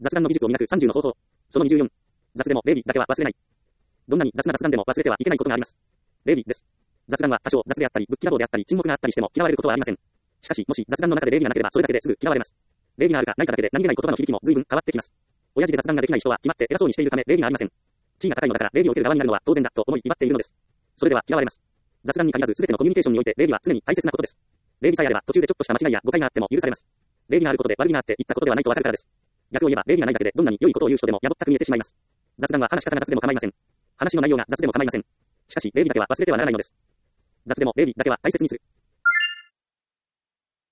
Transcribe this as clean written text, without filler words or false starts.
雑談の技術を磨く30の方法。その24。雑でも礼儀だけは忘れない。どんなに雑な雑談でも忘れてはいけないことがあります。礼儀です。雑談は多少雑であったり、ぶっきらぼうであったり、沈黙があったりしても嫌われることはありません。しかし、もし雑談の中で礼儀がなければそれだけですぐ嫌われます。礼儀があるかないかだけで何気ない言葉の響きも随分変わってきます。親父で雑談ができない人は決まって偉そうにしているため礼儀がありません。地位が高いのだから礼儀を受ける側になるのは当然だと思い威張っているのです。それでは嫌われます。雑談に限らず全てのコミュニケーションにおいて礼儀は常に大切なことです。礼儀さえあれば途中でちょっとした間違いや誤解があっても許されます。礼儀があることで悪気があって言ったことではないとわかるからです。逆を言えば礼儀がないだけでどんなに良いことを言う人でもやぼったく見えてしまいます。雑談は話し方が雑でも構いません。話の内容が雑でも構いません。しかし礼儀だけは忘れてはならないのです。雑でも礼儀だけは大切にする。